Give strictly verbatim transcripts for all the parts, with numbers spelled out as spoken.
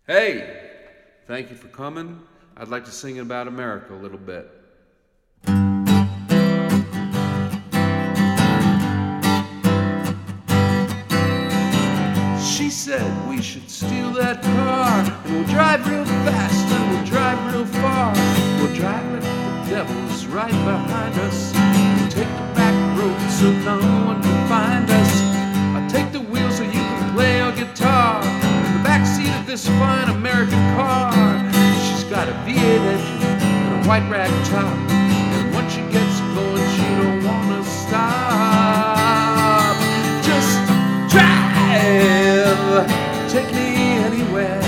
Hey, thank you for coming. I'd like to sing about America a little bit. She said we should steal that car, and we'll drive real fast and we'll drive real far. We'll drive like the devil's right behind us. We'll take the back road so no one can find us. I'll take the wheel so you can play your guitar. In the back seat of this fine American car, she's got a V eight engine and a white rag top. And once she gets going, she don't wanna stop. Just drive, take me anywhere,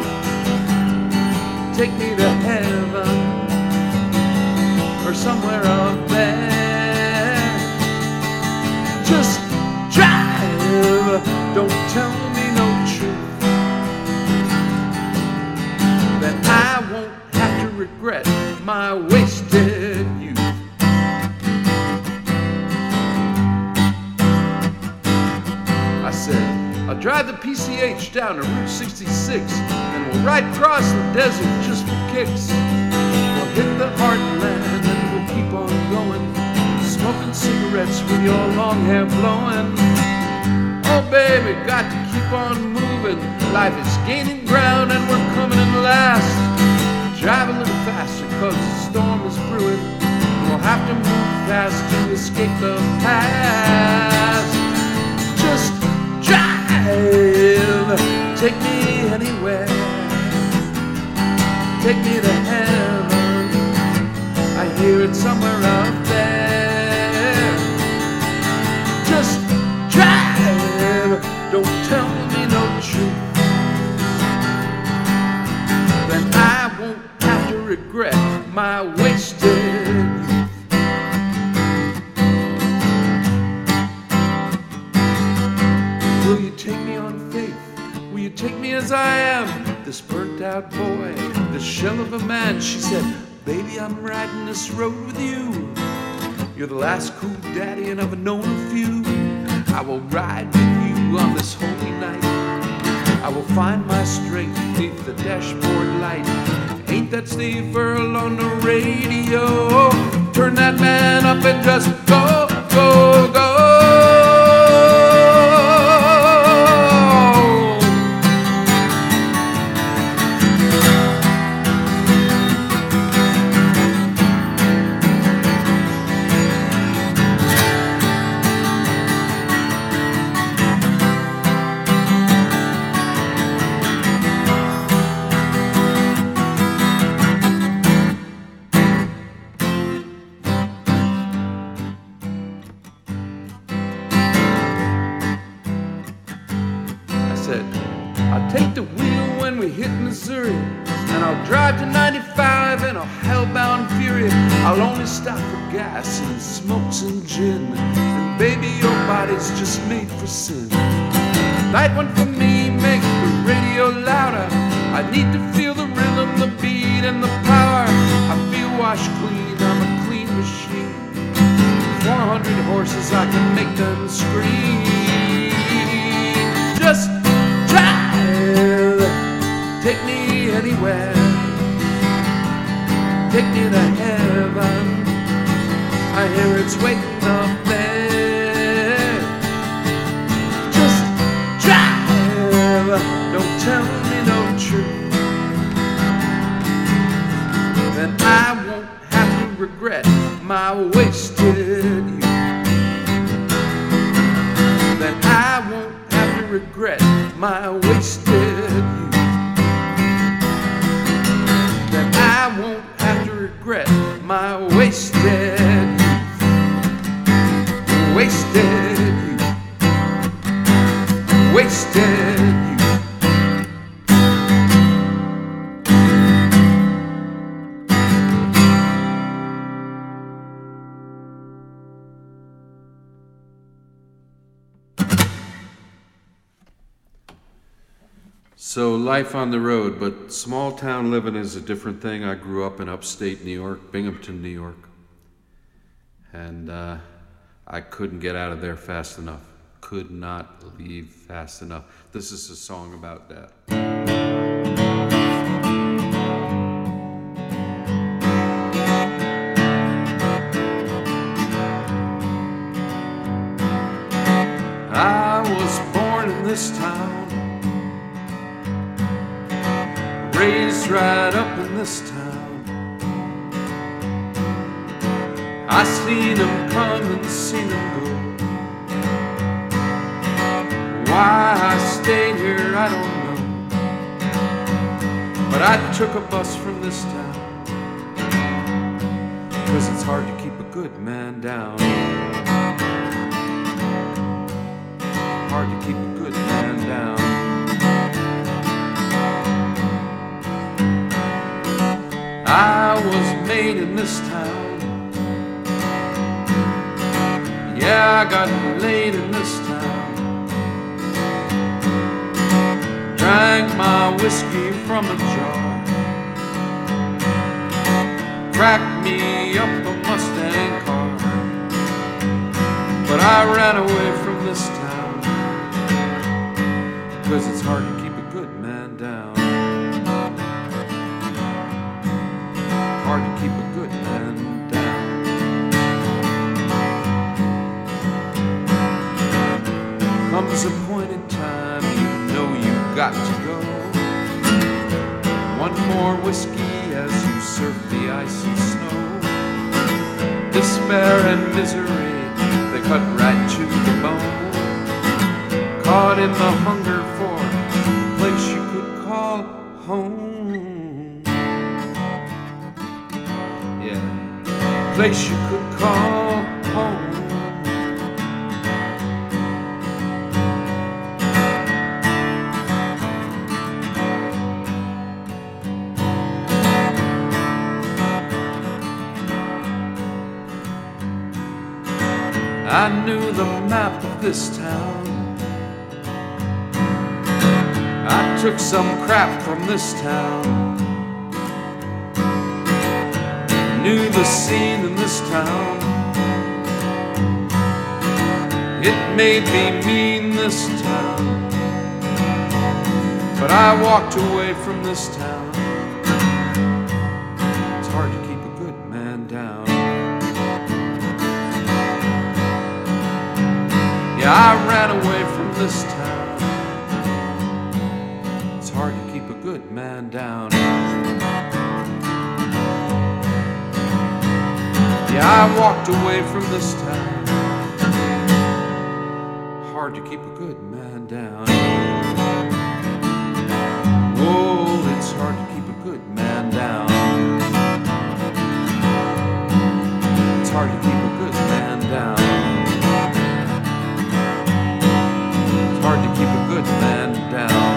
take me to heaven or somewhere up there. Just drive, don't tell me no truth, then I won't have to regret my wasted youth. I said, I'll drive the P C H down to Route sixty-six, and we'll ride across the desert just for kicks. We'll hit the heartland and we'll keep on going, smoking cigarettes with your long hair blowing. Oh baby, got to keep on moving. Life is gaining ground and we're coming in last. Drive a little faster cause the storm is brewing. We'll have to move fast to escape the past. Just drive, take me anywhere, take me to heaven. I hear it somewhere out there. Just drive, don't tell me no truth, then I won't have to regret my wasted youth. Will you take me on faith? Will you take me as I am? This burnt out boy, this shell of a man. She said, baby, I'm riding this road with you. You're the last cool daddy and I've known a few. I will ride with you on this holy night. I will find my strength beneath the dashboard light. Ain't that Steve Earle on the radio? Turn that man up and just go, go, go. I'll take the wheel when we hit Missouri, and I'll drive to ninety-five in a hellbound fury. I'll only stop for gas and smoke some gin, and baby, your body's just made for sin. Night one for me, make the radio louder. I need to feel the rhythm, the beat, and the power. I feel washed clean, I'm a clean machine. four hundred horses, I can make them scream. Just drive, take me anywhere, take me to heaven. I hear it's waiting up there. Just drive, don't tell me no truth, then I won't have to regret my wasted youth. Then I won't have to regret my wasted youth. Then I won't have to regret my wasted youth. Wasted youth. Wasted youth. So life on the road, but small town living is a different thing. I grew up in upstate New York, Binghamton, New York. And uh, I couldn't get out of there fast enough. Could not leave fast enough. This is a song about that. raised right up in this town. I seen them come and seen them go. Why I stayed here, I don't know. But I took a bus from this town, 'cause it's hard to keep a good man down. Hard to keep a good man down. I was made in this town. Yeah, I got laid in this town. Drank my whiskey from a jar. Cracked me up a Mustang car. But I ran away from this town, 'cause it's hard to keep a good man down. Hard to keep a good man down. Comes a point in time you know you've got to go. One more whiskey as you surf the ice and snow. Despair and misery, they cut right to the bone. Caught in the hunger for a place you could call home. Yeah, place you could call home. I knew the map of this town. I took some crap from this town. Knew the scene in this town. It made me mean this town. But I walked away from this town. It's hard to keep a good man down. Yeah, I ran away from this town. It's hard to keep a good man down. Yeah, I walked away from this town. Hard to keep a good man down. Oh, it's hard to keep a good man down. It's hard to keep a good man down. Hard to keep a good man down.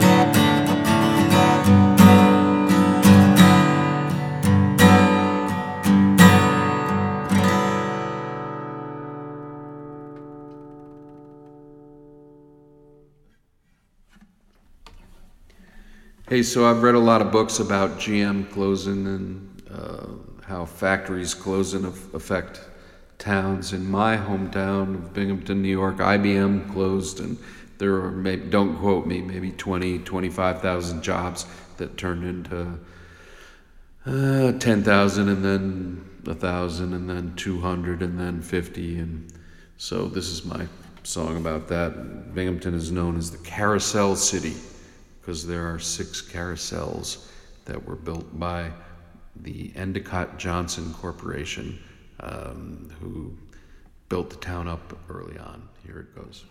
Hey, so I've read a lot of books about G M closing and uh, how factories closing affect towns. In my hometown of Binghamton, New York, I B M closed, and there were, maybe, don't quote me, maybe twenty, twenty-five thousand jobs that turned into uh, ten thousand, and then one thousand, and then two hundred, and then fifty. And so this is my song about that. Binghamton is known as the Carousel City because there are six carousels that were built by the Endicott Johnson Corporation, um, who built the town up early on. Here it goes.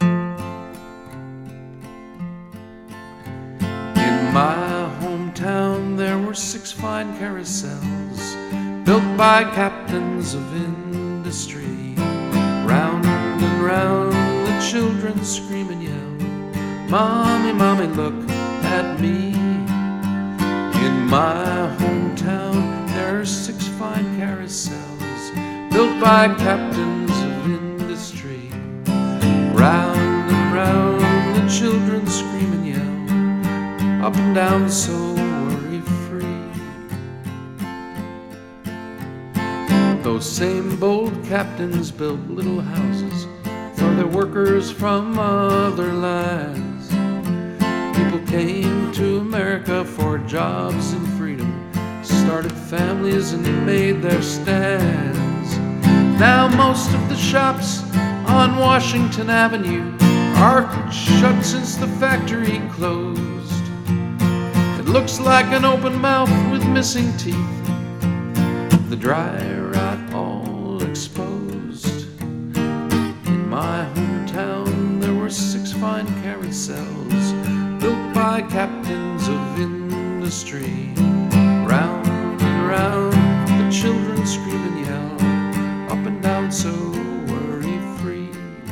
In my hometown there were six fine carousels built by captains of industry. Round and round the children scream and yell, "Mommy, mommy, look at me." In my hometown there are six fine carousels built by captains of industry. Round and round the children scream and yell, up and down so worry-free. Those same bold captains built little houses for their workers from other lands. People came to America for jobs and freedom, started families and made their stands. Now most of the shops on Washington Avenue are shut since the factory closed. It looks like an open mouth with missing teeth. The dry rot all exposed. In my hometown there were six fine carousels built by captains of industry. Round and round the children scream and yell, up and down so worry-free.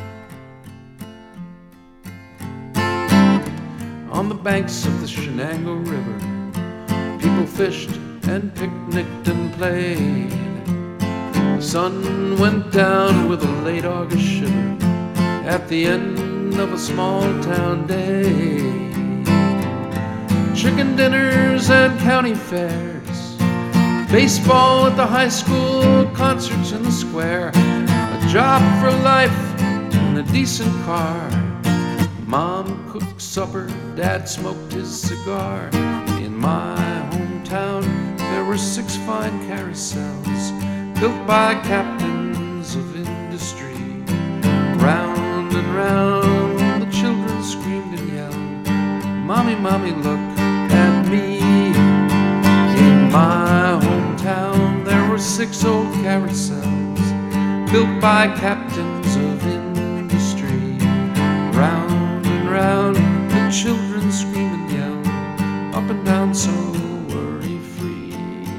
On the banks of the Shenango River, people fished and picnicked and played. The sun went down with a late August shiver at the end of a small town day. Chicken dinners and county fairs, baseball at the high school, concerts in the square, a job for life and a decent car. Mom cooked supper, Dad smoked his cigar. In my hometown there were six fine carousels built by captains of industry. Round and round the children screamed and yelled, Mommy, Mommy, look at me. In my hometown there were six old carousels built by captains of industry. Round and round the children scream and yell, up and down so worry-free.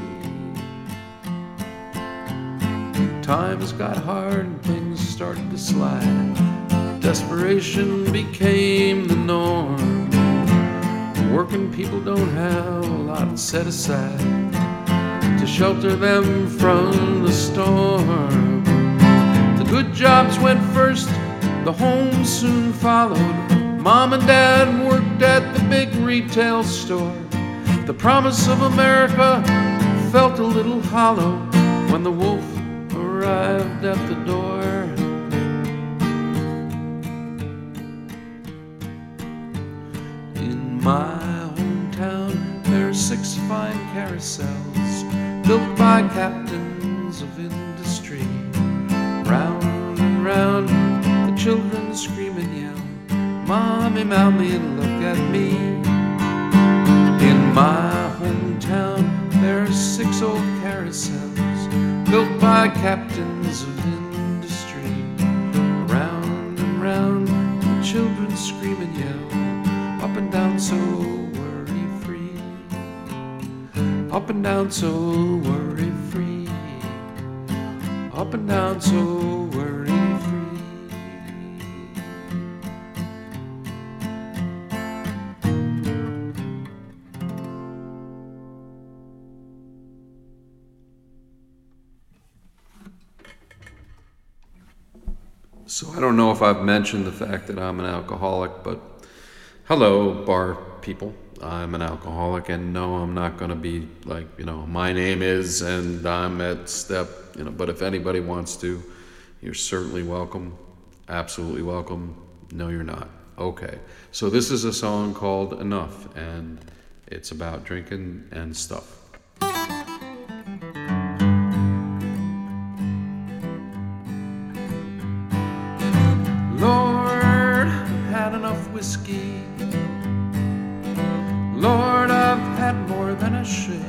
Times got hard and things started to slide. Desperation became the norm. Working people don't have a lot set aside to shelter them from the storm. The good jobs went first, the home soon followed. Mom and Dad worked at the big retail store. The promise of America felt a little hollow when the wolf arrived at the door. In my hometown there are six fine carousels built by captains of industry. Round and round the children scream and yell, Mommy, Mommy, look at me. In my hometown there are six old carousels built by captains of industry. Round and round the children scream and yell, up and down so worry-free. Up and down so worry-free. Up and down so worry-free. So I don't know if I've mentioned the fact that I'm an alcoholic, but hello, bar people. I'm an alcoholic, and no, I'm not going to be like, you know, my name is, and I'm at step, you know, but if anybody wants to, you're certainly welcome. Absolutely welcome. No, you're not. Okay. So this is a song called Enough, and it's about drinking and stuff. Lord, I've had enough whiskey. Lord, I've had more than I should.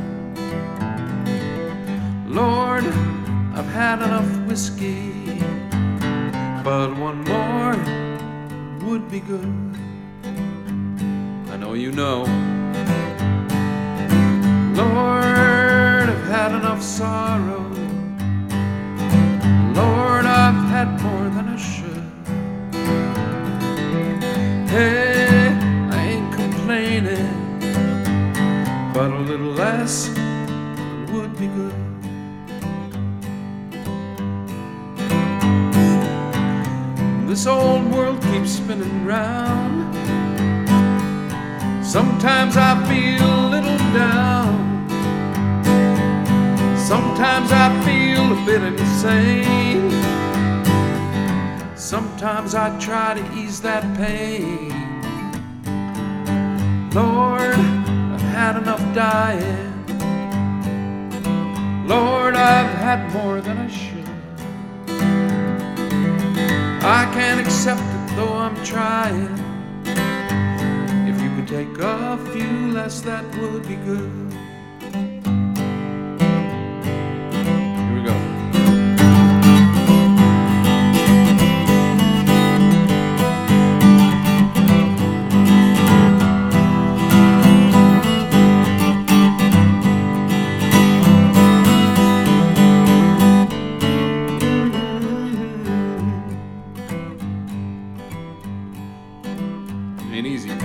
Lord, I've had enough whiskey, but one more would be good. I know you know. Lord, I've had enough sorrow. Lord, I've had more than I should. Hey, I ain't complaining, but a little less would be good. This old world keeps spinning round. Sometimes I feel a little down. Sometimes I feel a bit insane. Sometimes I try to ease that pain. Lord, I've had enough dying. Lord, I've had more than I should. I can't accept it though I'm trying. If you could take a few less, that would be good. Here we go. Ain't easy.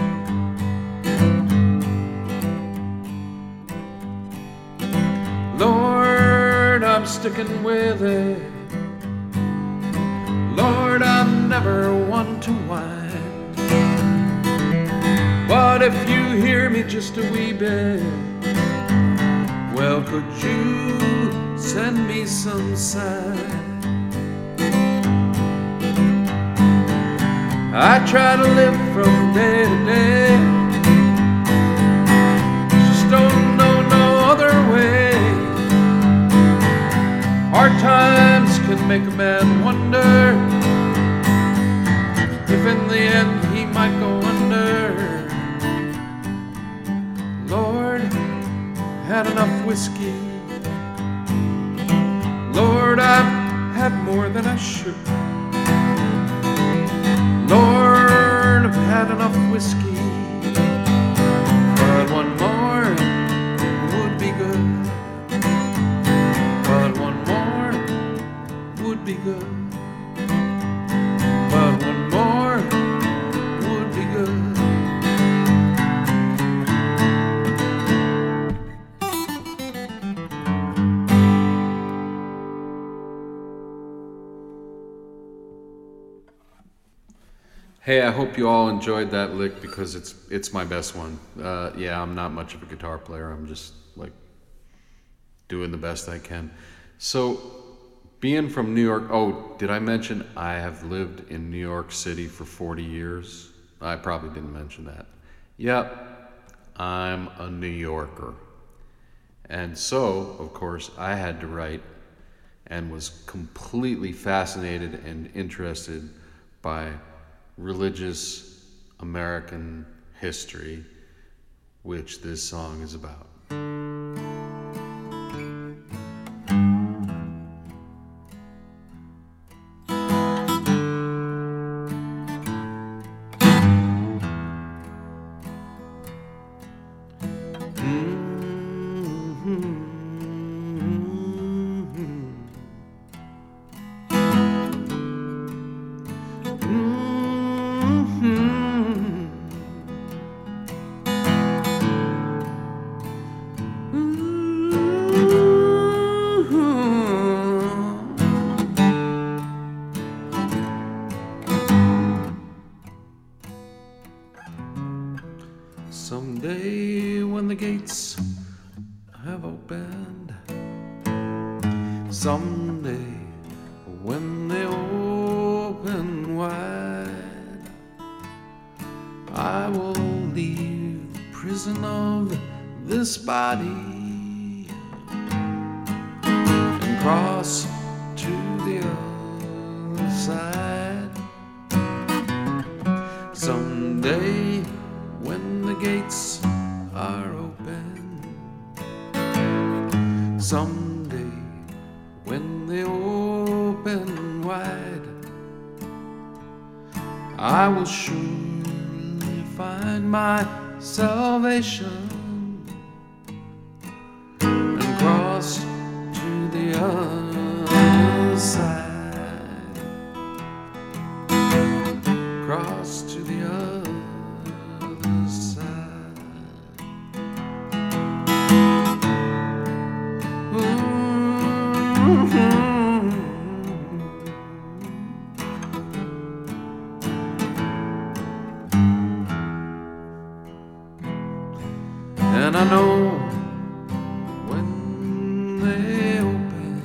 Lord, I'm sticking with it. Lord, I'm never one to whine. But if you hear me just a wee bit, well, could you send me some sign? I try to live from day to day, just don't know no other way. Hard times can make a man wonder if in the end he might go under. Lord, had enough whiskey. Lord, I've had more than I should. Lord, I've had enough whiskey, but one more would be good. But one more would be good. But one more would be good. Hey, I hope you all enjoyed that lick because it's it's my best one. Uh, yeah, I'm not much of a guitar player. I'm just like doing the best I can. So, being from New York, oh, did I mention I have lived in New York City for forty years? I probably didn't mention that. Yep, I'm a New Yorker. And so, of course, I had to write and was completely fascinated and interested by religious American history, which this song is about. Someday when the gates have opened, someday when they open wide, I will leave the prison of this body and cross to the other side. Someday when the gates are open, someday when they open wide, I will surely find my salvation and cross to the other side, cross to the other and I know when they open,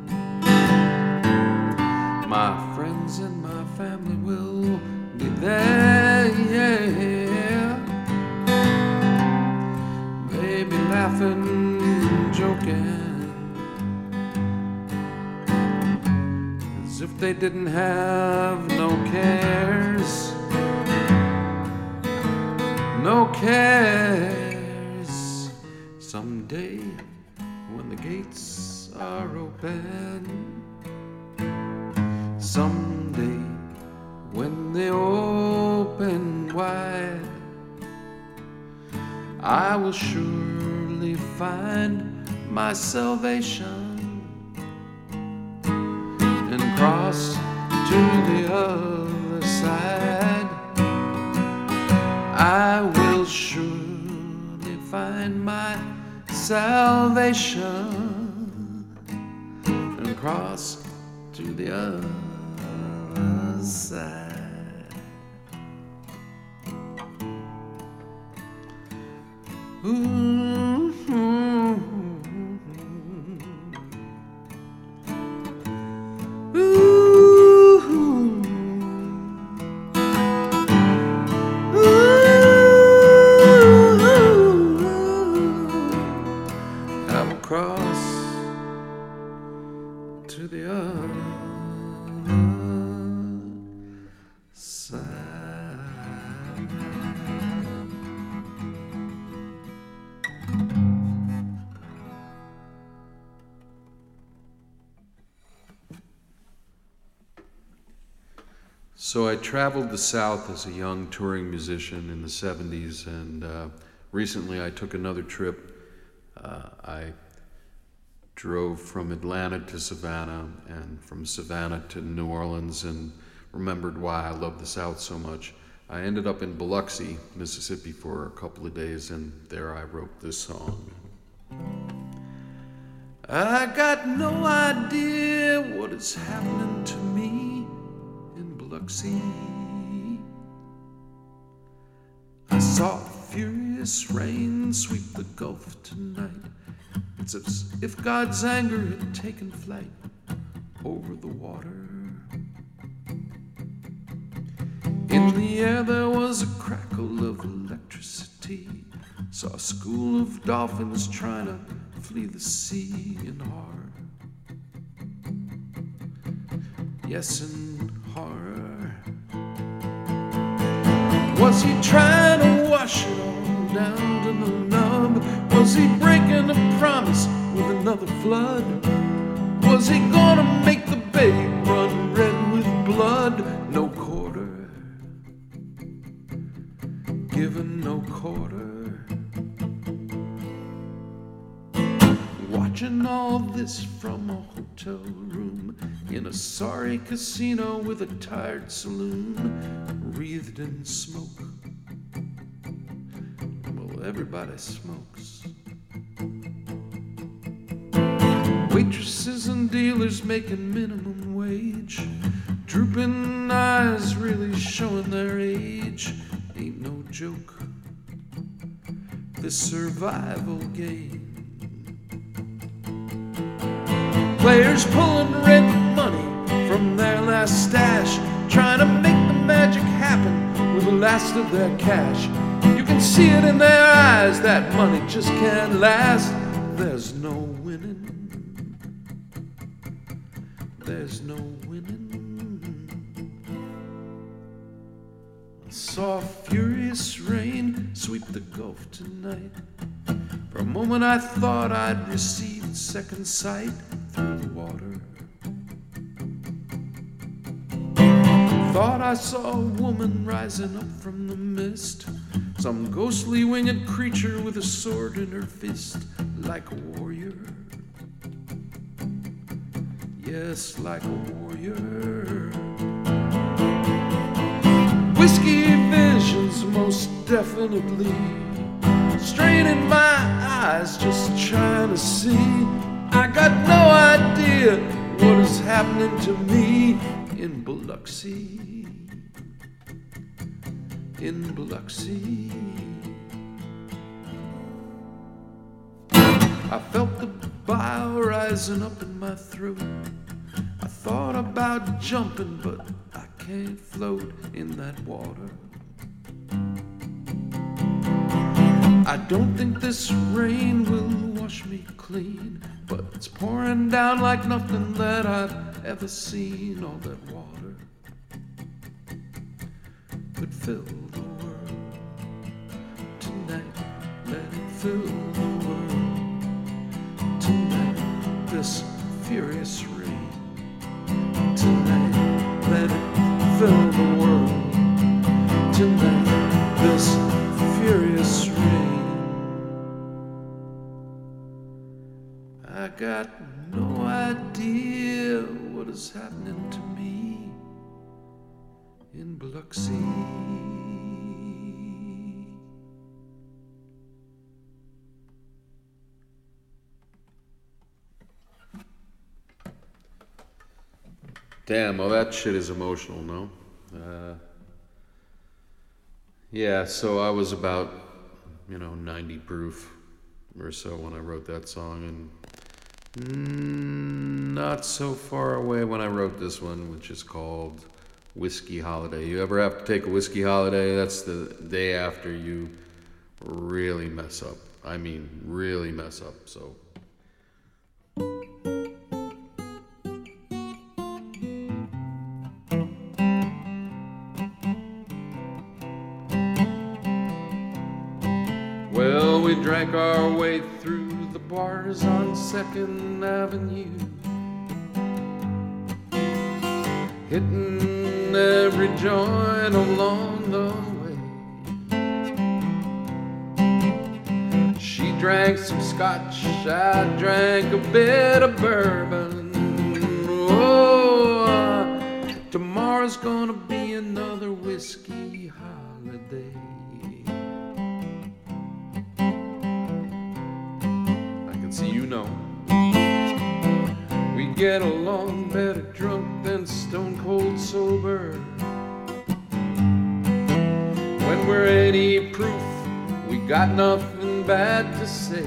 my friends and my family will be there, yeah. They be laughing, joking, as if they didn't have no cares. no cares. Someday when the gates are open, someday when they open wide, I will surely find my salvation and cross to the other side. I will surely find my salvation and cross to the other side. Ooh, ooh, ooh, I will cross to the other side. So I traveled the South as a young touring musician in the seventies, and uh, recently I took another trip. Uh, I drove from Atlanta to Savannah and from Savannah to New Orleans and remembered why I love the South so much. I ended up in Biloxi, Mississippi for a couple of days, and there I wrote this song. I got no idea what is happening to me in Biloxi. I saw furious rain sweep the Gulf tonight. It's as if God's anger had taken flight over the water. In the air there was a crackle of electricity. Saw a school of dolphins trying to flee the sea in horror. Yes, in horror. Was he trying to wash it all down to the nub? Was he breaking a promise with another flood? Was he gonna make the bay run red with blood? No quarter, given no quarter. Watching all this from a hotel room in a sorry casino with a tired saloon wreathed in smoke. Well, everybody smokes. Waitresses and dealers making minimum wage, drooping eyes really showing their age. Ain't no joke, this survival game. Players pulling red money from their last stash, trying to make the magic happen with the last of their cash. You can see it in their eyes, that money just can't last. There's no winning. There's no winning. I saw furious rain sweep the Gulf tonight. For a moment I thought I'd received second sight through the water. Thought I saw a woman rising up from the mist, some ghostly winged creature with a sword in her fist, like a warrior. Yes, like a warrior. Whiskey visions, most definitely. Straining my eyes, just trying to see. I got no idea what is happening to me in Biloxi. In Biloxi. I felt the bile rising up in my throat. I thought about jumping, but I can't float in that water. I don't think this rain will wash me clean, but it's pouring down like nothing that I've ever seen. All that water could fill the world, fill the world. Tonight, this furious rain. Tonight, let it fill the world. Tonight, this furious rain. I got no idea what is happening to me in Biloxi. Damn, well that shit is emotional, no? Uh, yeah, so I was about, you know, ninety proof or so when I wrote that song, and mm, not so far away when I wrote this one, which is called Whiskey Holiday. You ever have to take a whiskey holiday? That's the day after you really mess up. I mean, really mess up, so... Well, we drank our way through the bars on Second Avenue, hitting every joint along the way. She drank some scotch, I drank a bit of bourbon. Oh, tomorrow's gonna be another whiskey holiday. So you know, we get along better drunk than stone cold sober. When we're eighty proof, we got nothing bad to say.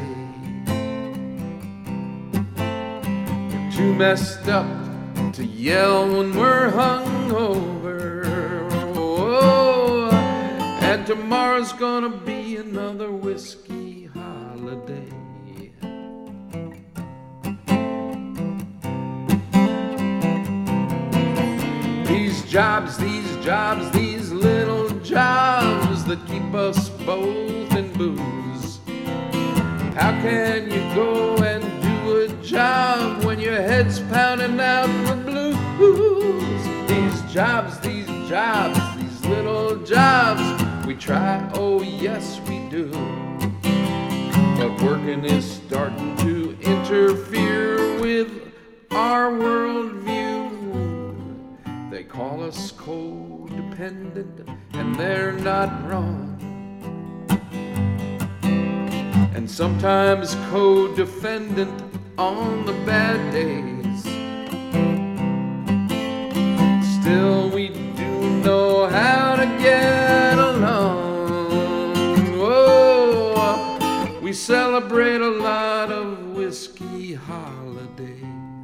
We're too messed up to yell when we're hungover. Oh, and tomorrow's gonna be another whiskey holiday. These jobs, these jobs, these little jobs that keep us both in booze. How can you go and do a job when your head's pounding out the blues? These jobs, these jobs, these little jobs, we try, oh yes we do. But working is starting to interfere with our worldview. They call us codependent, and they're not wrong. And sometimes co-defendant on the bad days. Still, we do know how to get along. Oh, we celebrate a lot of whiskey holidays.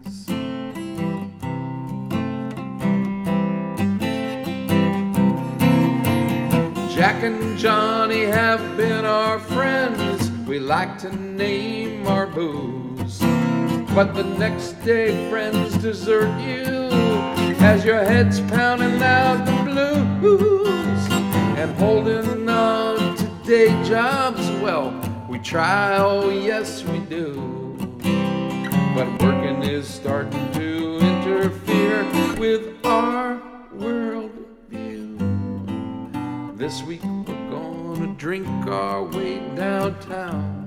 Jack and Johnny have been our friends. We like to name our booze. But the next day friends desert you as your head's pounding out the blues. And holding on to day jobs, well, we try, oh yes we do. But working is starting to interfere with our world. This week we're gonna drink our way downtown,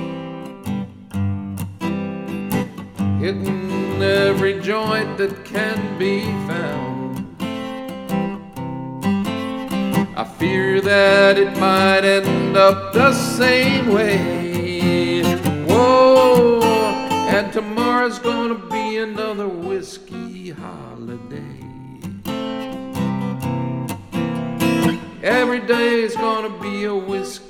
hitting every joint that can be found. I fear that it might end up the same way. Whoa, and tomorrow's gonna be another whiskey holiday. Every day is gonna be a whiskey